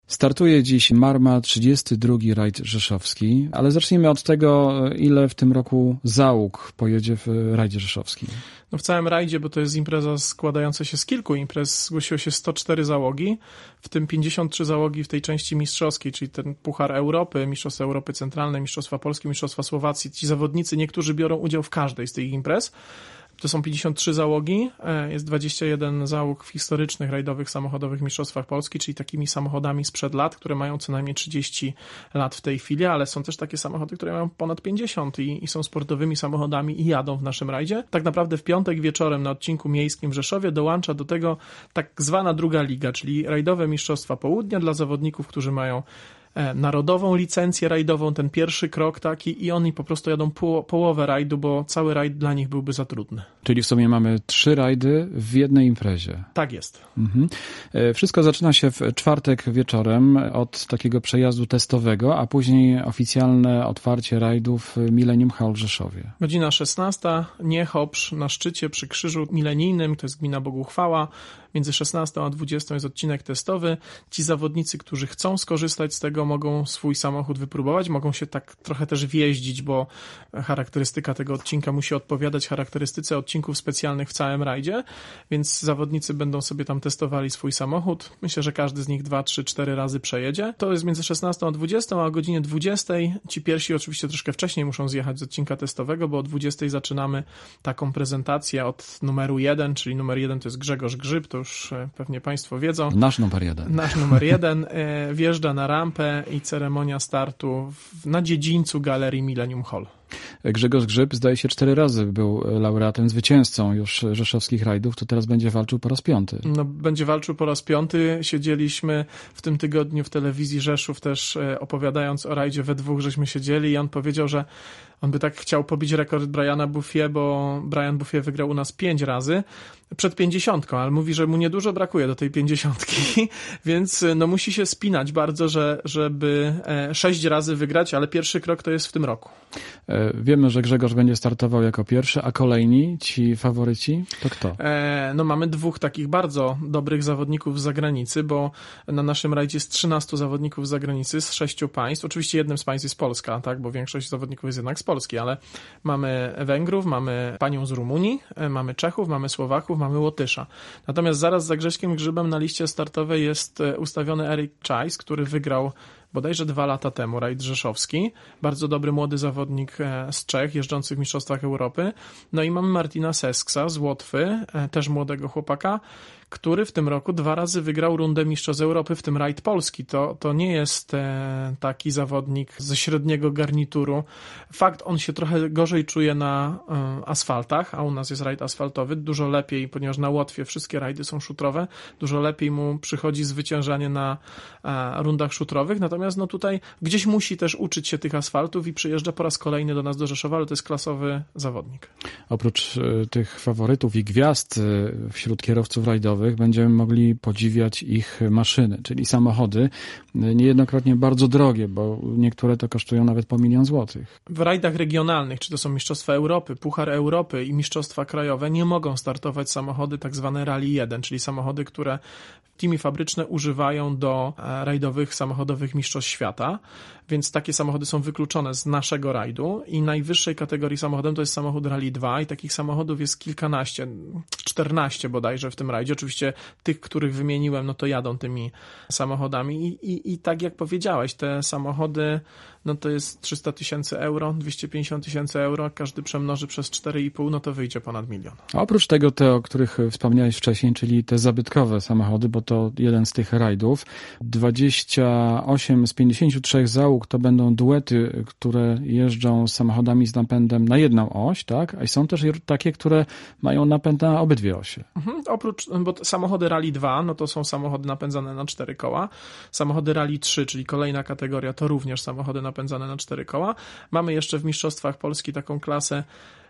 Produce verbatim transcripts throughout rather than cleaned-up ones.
Startuje dziś Marma, trzydziesty drugi rajd rzeszowski, ale zacznijmy od tego, ile w tym roku załóg pojedzie w rajdzie rzeszowskim. No w całym rajdzie, bo to jest impreza składająca się z kilku imprez, zgłosiło się sto cztery załogi, w tym pięćdziesiąt trzy załogi w tej części mistrzowskiej, czyli ten Puchar Europy, Mistrzostwa Europy Centralnej, Mistrzostwa Polski, Mistrzostwa Słowacji. Ci zawodnicy, niektórzy biorą udział w każdej z tych imprez. To są pięćdziesiąt trzy załogi, jest dwadzieścia jeden załóg w historycznych rajdowych samochodowych mistrzostwach Polski, czyli takimi samochodami sprzed lat, które mają co najmniej trzydzieści lat w tej chwili, ale są też takie samochody, które mają ponad pięćdziesiąt i, i są sportowymi samochodami i jadą w naszym rajdzie. Tak naprawdę w piątek wieczorem na odcinku miejskim w Rzeszowie dołącza do tego tak zwana druga liga, czyli rajdowe mistrzostwa południa dla zawodników, którzy mają narodową licencję rajdową, ten pierwszy krok taki i oni po prostu jadą po, połowę rajdu, bo cały rajd dla nich byłby za trudny. Czyli w sumie mamy trzy rajdy w jednej imprezie. Tak jest. Mhm. Wszystko zaczyna się w czwartek wieczorem od takiego przejazdu testowego, a później oficjalne otwarcie rajdów Millennium Hall w Rzeszowie. Godzina szesnasta, Niechopsz na szczycie przy Krzyżu Milenijnym, to jest gmina Boguchwała. Między szesnastą a dwudziestą jest odcinek testowy. Ci zawodnicy, którzy chcą skorzystać z tego, mogą swój samochód wypróbować, mogą się tak trochę też wjeździć, bo charakterystyka tego odcinka musi odpowiadać charakterystyce odcinków specjalnych w całym rajdzie, więc zawodnicy będą sobie tam testowali swój samochód. Myślę, że każdy z nich dwa, trzy, cztery razy przejedzie. To jest między szesnastą a dwudziestą, a o godzinie dwudziestej ci pierwsi oczywiście troszkę wcześniej muszą zjechać z odcinka testowego, bo o dwudziestej zaczynamy taką prezentację od numeru jeden, czyli numer jeden to jest Grzegorz Grzyb, to już pewnie Państwo wiedzą. Nasz numer jeden. Nasz numer jeden wjeżdża na rampę i ceremonia startu w, na dziedzińcu galerii Millennium Hall. Grzegorz Grzyb zdaje się cztery razy był laureatem, zwycięzcą już rzeszowskich rajdów, to teraz będzie walczył po raz piąty. No, będzie walczył po raz piąty. Siedzieliśmy w tym tygodniu w telewizji Rzeszów też opowiadając o rajdzie we dwóch, żeśmy siedzieli i on powiedział, że on by tak chciał pobić rekord Briana Buffie, bo Brian Buffie wygrał u nas pięć razy przed pięćdziesiątką, ale mówi, że mu niedużo brakuje do tej pięćdziesiątki, więc no musi się spinać bardzo, że, żeby sześć razy wygrać, ale pierwszy krok to jest w tym roku. Wiemy, że Grzegorz będzie startował jako pierwszy, a kolejni, ci faworyci, to kto? E, no mamy dwóch takich bardzo dobrych zawodników z zagranicy, bo na naszym rajdzie jest trzynastu zawodników z zagranicy, z sześciu państw. Oczywiście jednym z państw jest Polska, tak, bo większość zawodników jest jednak z Polski, ale mamy Węgrów, mamy panią z Rumunii, mamy Czechów, mamy Słowaków, mamy Łotysza. Natomiast zaraz za Grześkiem Grzybem na liście startowej jest ustawiony Eric Chais, który wygrał bodajże dwa lata temu rajd rzeszowski. Bardzo dobry młody zawodnik z Czech, jeżdżący w Mistrzostwach Europy. No i mamy Martina Sesksa z Łotwy, też młodego chłopaka, który w tym roku dwa razy wygrał rundę Mistrzostw Europy, w tym rajd polski. To, to nie jest e, taki zawodnik ze średniego garnituru. Fakt, on się trochę gorzej czuje na e, asfaltach, a u nas jest rajd asfaltowy. Dużo lepiej, ponieważ na Łotwie wszystkie rajdy są szutrowe, dużo lepiej mu przychodzi zwyciężanie na e, rundach szutrowych. Natomiast no tutaj gdzieś musi też uczyć się tych asfaltów i przyjeżdża po raz kolejny do nas do Rzeszowa, ale to jest klasowy zawodnik. Oprócz e, tych faworytów i gwiazd e, wśród kierowców rajdowych będziemy mogli podziwiać ich maszyny, czyli samochody, niejednokrotnie bardzo drogie, bo niektóre to kosztują nawet po milion złotych. W rajdach regionalnych, czy to są Mistrzostwa Europy, Puchar Europy i Mistrzostwa Krajowe, nie mogą startować samochody tak zwane Rally jeden, czyli samochody, które teamy fabryczne używają do rajdowych samochodowych mistrzostw świata, więc takie samochody są wykluczone z naszego rajdu i najwyższej kategorii samochodem to jest samochód Rally dwa i takich samochodów jest kilkanaście, czternaście bodajże w tym rajdzie. Oczywiście tych, których wymieniłem, no to jadą tymi samochodami i, i, i tak jak powiedziałeś, te samochody, no to jest trzysta tysięcy euro, dwieście pięćdziesiąt tysięcy euro, każdy przemnoży przez cztery i pół, no to wyjdzie ponad milion. A oprócz tego te, o których wspomniałeś wcześniej, czyli te zabytkowe samochody, bo to jeden z tych rajdów, dwadzieścia osiem z pięćdziesięciu trzech załóg to będą duety, które jeżdżą z samochodami z napędem na jedną oś, tak? A są też takie, które mają napęd na obydwie osie. Mhm, oprócz, bo samochody Rally dwa, no to są samochody napędzane na cztery koła. Samochody Rally trzy, czyli kolejna kategoria, to również samochody napędzane na cztery koła. Mamy jeszcze w Mistrzostwach Polski taką klasę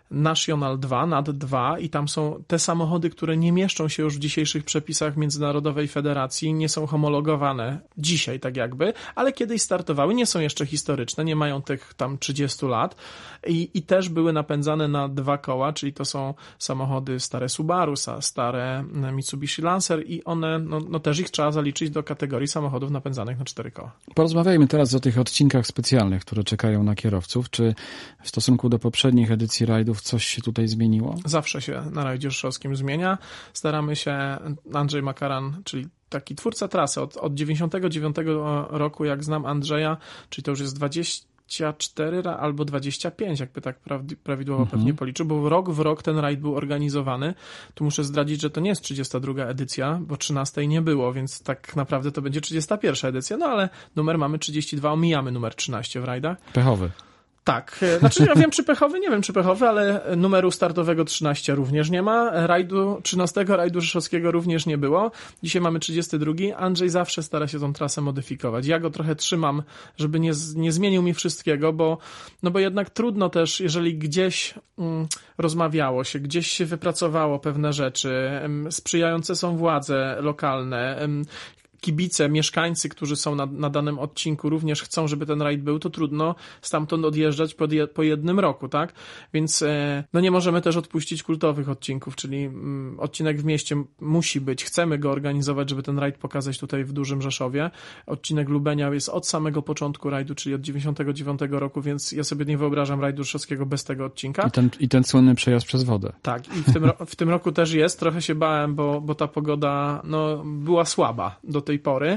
National dwa, N A D dwa i tam są te samochody, które nie mieszczą się już w dzisiejszych przepisach Międzynarodowej Federacji, nie są homologowane dzisiaj tak jakby, ale kiedyś startowały, nie są jeszcze historyczne, nie mają tych tam trzydziestu lat i, i też były napędzane na dwa koła, czyli to są samochody stare Subaru, stare Mitsubishi Lancer i one, no, no też ich trzeba zaliczyć do kategorii samochodów napędzanych na cztery koła. Porozmawiajmy teraz o tych odcinkach specjalnych, które czekają na kierowców. Czy w stosunku do poprzednich edycji rajdów coś się tutaj zmieniło? Zawsze się na rajdzie rzeszowskim zmienia. Staramy się, Andrzej Makaran, czyli taki twórca trasy, od, od dziewięćdziesiątego dziewiątego roku, jak znam Andrzeja, czyli to już jest dwadzieścia cztery albo dwadzieścia pięć, jakby tak prawidłowo mhm. pewnie policzył, bo rok w rok ten rajd był organizowany. Tu muszę zdradzić, że to nie jest trzydziesta druga edycja, bo trzynastej nie było, więc tak naprawdę to będzie trzydziesta pierwsza edycja, no ale numer mamy trzydzieści dwa, omijamy numer trzynaście w rajdach. Pechowy. Tak, znaczy ja wiem czy pechowy, nie wiem czy pechowy, ale numeru startowego trzynaście również nie ma, rajdu, trzynastego rajdu rzeszowskiego również nie było. Dzisiaj mamy trzydziesty drugi. Andrzej zawsze stara się tą trasę modyfikować. Ja go trochę trzymam, żeby nie, nie zmienił mi wszystkiego, bo, no bo jednak trudno też, jeżeli gdzieś mm, rozmawiało się, gdzieś się wypracowało pewne rzeczy, mm, sprzyjające są władze lokalne, mm, kibice, mieszkańcy, którzy są na, na danym odcinku również chcą, żeby ten rajd był, to trudno stamtąd odjeżdżać po, je, po jednym roku, tak? Więc e, no nie możemy też odpuścić kultowych odcinków, czyli mm, odcinek w mieście musi być, chcemy go organizować, żeby ten rajd pokazać tutaj w Dużym Rzeszowie. Odcinek Lubenia jest od samego początku rajdu, czyli od dziewięćdziesiątego dziewiątego roku, więc ja sobie nie wyobrażam rajdu rzeszowskiego bez tego odcinka. I ten, i ten słynny przejazd przez wodę. Tak, i w tym, ro- w tym roku też jest. Trochę się bałem, bo, bo ta pogoda no, była słaba do tej pory,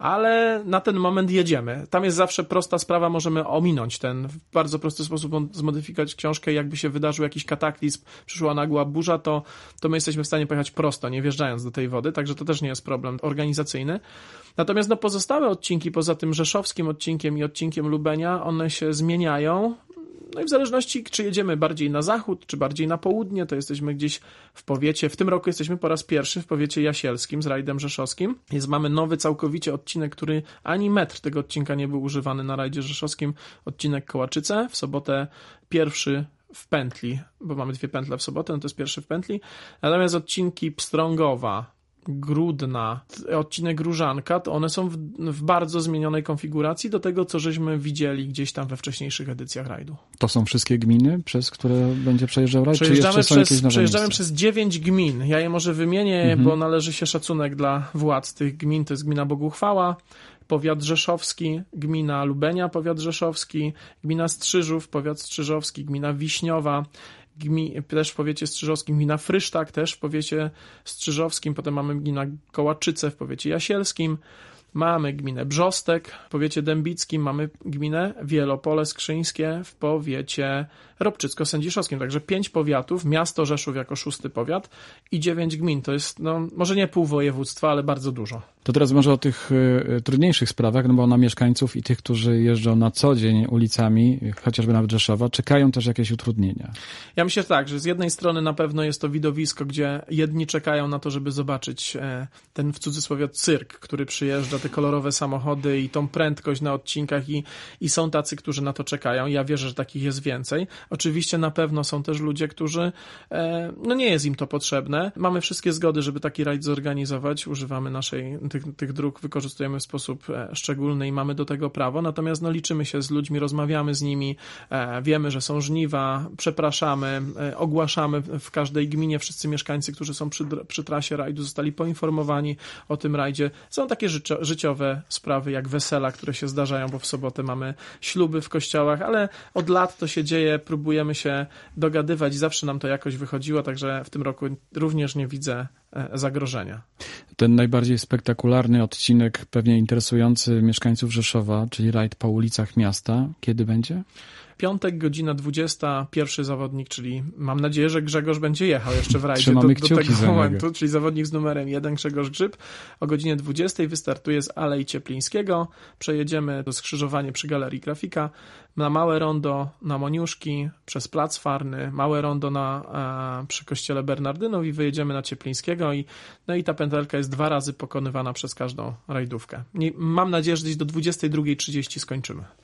ale na ten moment jedziemy. Tam jest zawsze prosta sprawa, możemy ominąć ten, w bardzo prosty sposób zmodyfikować książkę. Jakby się wydarzył jakiś kataklizm, przyszła nagła burza, to, to my jesteśmy w stanie pojechać prosto, nie wjeżdżając do tej wody, także to też nie jest problem organizacyjny. Natomiast no, pozostałe odcinki, poza tym rzeszowskim odcinkiem i odcinkiem Lubenia, one się zmieniają. No i w zależności, czy jedziemy bardziej na zachód, czy bardziej na południe, to jesteśmy gdzieś w powiecie. W tym roku jesteśmy po raz pierwszy w powiecie jasielskim z rajdem rzeszowskim. Jest, mamy nowy całkowicie odcinek, który ani metr tego odcinka nie był używany na rajdzie rzeszowskim. Odcinek Kołaczyce, w sobotę pierwszy w pętli, bo mamy dwie pętle w sobotę, no to jest pierwszy w pętli. Natomiast odcinki Pstrągowa, Grudna, odcinek Różanka, to one są w, w bardzo zmienionej konfiguracji do tego, co żeśmy widzieli gdzieś tam we wcześniejszych edycjach rajdu. To są wszystkie gminy, przez które będzie przejeżdżał rajd? Przejeżdżamy, czy jeszcze przez, są jakieś nowe przejeżdżamy miejsca? przez dziewięć gmin. Ja je może wymienię, mhm. bo należy się szacunek dla władz tych gmin. To jest gmina Boguchwała, powiat rzeszowski, gmina Lubenia, powiat rzeszowski, gmina Strzyżów, powiat strzyżowski, gmina Wiśniowa, Gmi, też w powiecie strzyżowskim, gmina Frysztak też w powiecie strzyżowskim, potem mamy gmina Kołaczyce w powiecie jasielskim, mamy gminę Brzostek w powiecie dębickim, mamy gminę Wielopole Skrzyńskie w powiecie Robczycko-Sędziszowskim, także pięć powiatów, miasto Rzeszów jako szósty powiat i dziewięć gmin, to jest no, może nie pół województwa, ale bardzo dużo. To teraz może o tych y, trudniejszych sprawach, no bo na mieszkańców i tych, którzy jeżdżą na co dzień ulicami, chociażby nawet Rzeszowa, czekają też jakieś utrudnienia. Ja myślę tak, że z jednej strony na pewno jest to widowisko, gdzie jedni czekają na to, żeby zobaczyć e, ten w cudzysłowie cyrk, który przyjeżdża, te kolorowe samochody i tą prędkość na odcinkach i, i są tacy, którzy na to czekają. Ja wierzę, że takich jest więcej. Oczywiście na pewno są też ludzie, którzy e, no nie jest im to potrzebne. Mamy wszystkie zgody, żeby taki rajd zorganizować. Używamy naszej tych, tych dróg, wykorzystujemy w sposób e, szczególny i mamy do tego prawo. Natomiast no, liczymy się z ludźmi, rozmawiamy z nimi, e, wiemy, że są żniwa, przepraszamy, e, ogłaszamy w każdej gminie. Wszyscy mieszkańcy, którzy są przy, przy trasie rajdu, zostali poinformowani o tym rajdzie. Są takie życio, życiowe sprawy, jak wesela, które się zdarzają, bo w sobotę mamy śluby w kościołach, ale od lat to się dzieje, próbujemy się dogadywać i zawsze nam to jakoś wychodziło, także w tym roku również nie widzę zagrożenia. Ten najbardziej spektakularny odcinek, pewnie interesujący mieszkańców Rzeszowa, czyli rajd po ulicach miasta, kiedy będzie? Piątek, godzina dwudziesta, pierwszy zawodnik, czyli mam nadzieję, że Grzegorz będzie jechał jeszcze w rajdzie Trzymamy do, do tego momentu, niego. czyli zawodnik z numerem jeden, Grzegorz Grzyb. O godzinie dwudziestej wystartuje z Alei Cieplińskiego. Przejedziemy do skrzyżowania przy Galerii Grafika, na Małe Rondo, na Moniuszki, przez Plac Farny, Małe Rondo na, a, przy kościele Bernardynów i wyjedziemy na Cieplińskiego i, no i ta pętelka jest dwa razy pokonywana przez każdą rajdówkę. I mam nadzieję, że gdzieś do dwudziestej drugiej trzydzieści skończymy.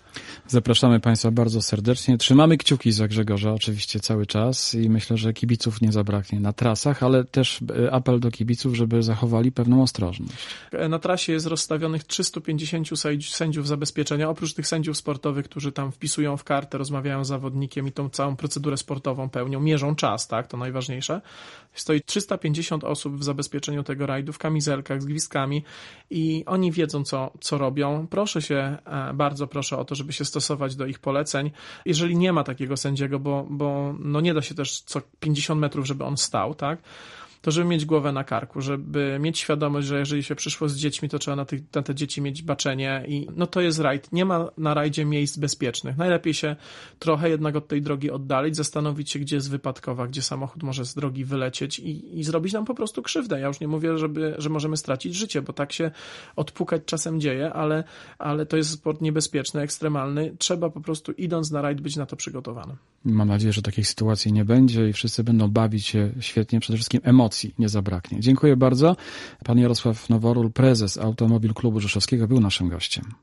Zapraszamy Państwa bardzo serdecznie. Trzymamy kciuki za Grzegorza oczywiście cały czas i myślę, że kibiców nie zabraknie na trasach, ale też apel do kibiców, żeby zachowali pewną ostrożność. Na trasie jest rozstawionych trzystu pięćdziesięciu sędziów zabezpieczenia, oprócz tych sędziów sportowych, którzy tam wpisują w kartę, rozmawiają z zawodnikiem i tą całą procedurę sportową pełnią, mierzą czas, tak, to najważniejsze. Stoi trzysta pięćdziesiąt osób w zabezpieczeniu tego rajdu, w kamizelkach, z gwizdkami i oni wiedzą, co, co robią. Proszę się, bardzo proszę o to, żeby się stosować do ich poleceń. Jeżeli nie ma takiego sędziego, bo, bo no nie da się też co pięćdziesiąt metrów, żeby on stał, tak, to żeby mieć głowę na karku, żeby mieć świadomość, że jeżeli się przyszło z dziećmi, to trzeba na, tych, na te dzieci mieć baczenie i no to jest rajd. Nie ma na rajdzie miejsc bezpiecznych. Najlepiej się trochę jednak od tej drogi oddalić, zastanowić się, gdzie jest wypadkowa, gdzie samochód może z drogi wylecieć i, i zrobić nam po prostu krzywdę. Ja już nie mówię, żeby, że możemy stracić życie, bo tak się odpukać czasem dzieje, ale, ale to jest sport niebezpieczny, ekstremalny. Trzeba po prostu idąc na rajd być na to przygotowanym. Mam nadzieję, że takiej sytuacji nie będzie i wszyscy będą bawić się świetnie, przede wszystkim emocji nie zabraknie. Dziękuję bardzo. Pan Jarosław Noworól, prezes Automobil Klubu Rzeszowskiego, był naszym gościem.